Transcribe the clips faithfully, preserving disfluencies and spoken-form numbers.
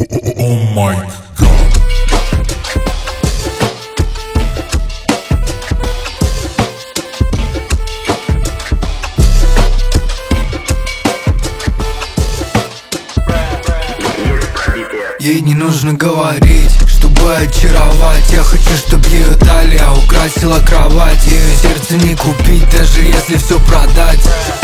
О май гад. Ей не нужно говорить, чтобы очаровать. Я хочу, чтобы ее талия украсила кровать. Ее сердце не купить, даже если все продать.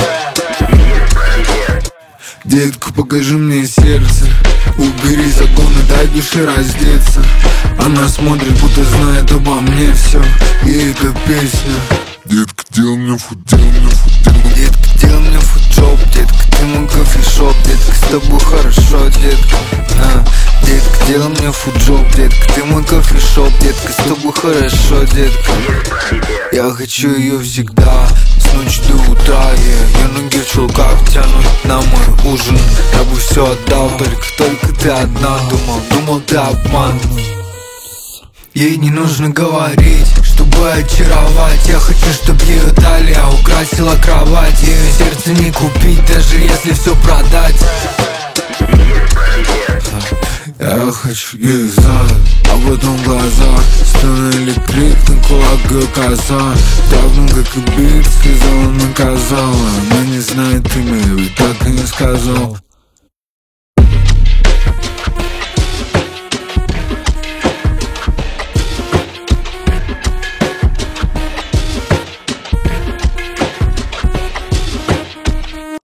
Детка, покажи мне сердце. Убери законы, дай душе раздеться. Она смотрит, будто знает обо мне все. И эта песня. Детка, делай мне фут, делай мне фут, делай мне. Детка, делай мне фуджоп. Детка, ты мой кофешоп. Детка, с тобой хорошо, детка. а, Детка, делай мне фуджоп. Детка, ты мой кофешоп. Детка, с тобой хорошо, детка. Я хочу ее всегда, с ночи до утра. yeah. Ее ноги в чулках тянут на мой ужин. Я бы все отдал, только, только ты одна. Думал, думал, ты обман. Ей не нужно говорить, чтобы очаровать. Я хочу, чтобы ее талия украсила кровать. Ее сердце не купить, даже если все продать. Я хочу их знать, а потом глаза становились крик на кулак и коза. Давно как и бит, сказала, наказала. Она не знает имя, ведь так и не сказал.